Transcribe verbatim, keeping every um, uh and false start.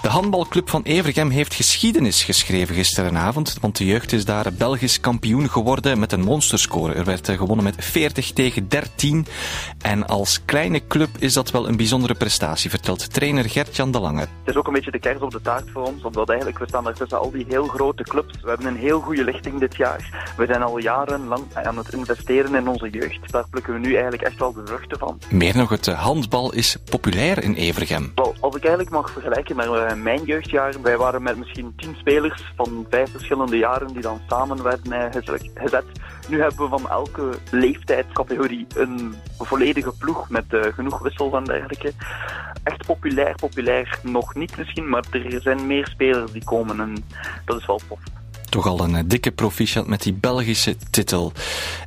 De handbalclub van Evergem heeft geschiedenis geschreven gisterenavond, want de jeugd is daar Belgisch kampioen geworden met een monsterscore. Er werd gewonnen met veertig tegen dertien. En als kleine club is dat wel een bijzondere prestatie, vertelt trainer Gert-Jan de Lange. Het is ook een beetje de kers op de taart voor ons, omdat eigenlijk we staan daar tussen al die heel grote clubs. We hebben een heel goede lichting dit jaar. We zijn al jarenlang aan het investeren in onze jeugd. Daar plukken we nu eigenlijk echt wel de vruchten van. Meer nog, het handbal is populair in Evergem. Wel, als ik eigenlijk mag vergelijken met uh, mijn jeugdjaren, wij waren met misschien tien spelers van vijf verschillende jaren die dan samen werden uh, gezet. Nu hebben we van elke leeftijdscategorie een volledige ploeg met uh, genoeg wissels en dergelijke. Echt populair, populair nog niet misschien, maar er zijn meer spelers die komen en dat is wel tof. Toch al een dikke proficiat met die Belgische titel.